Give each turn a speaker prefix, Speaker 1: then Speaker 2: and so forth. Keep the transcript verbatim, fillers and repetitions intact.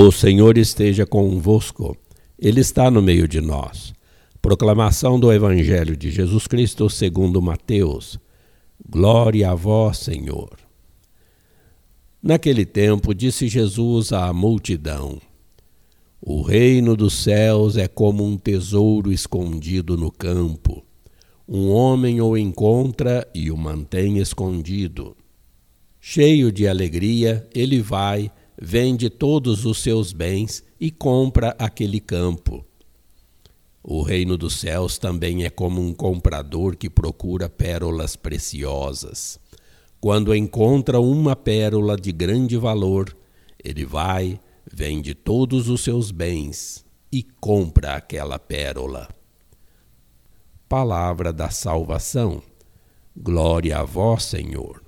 Speaker 1: O Senhor esteja convosco, Ele está no meio de nós. Proclamação do Evangelho de Jesus Cristo segundo Mateus. Glória a vós, Senhor. Naquele tempo disse Jesus à multidão: O reino dos céus é como um tesouro escondido no campo. Um homem o encontra e o mantém escondido. Cheio de alegria, ele vai, vende todos os seus bens e compra aquele campo. O reino dos céus também é como um comprador que procura pérolas preciosas. Quando encontra uma pérola de grande valor, ele vai, vende todos os seus bens e compra aquela pérola. Palavra da salvação. Glória a vós, Senhor.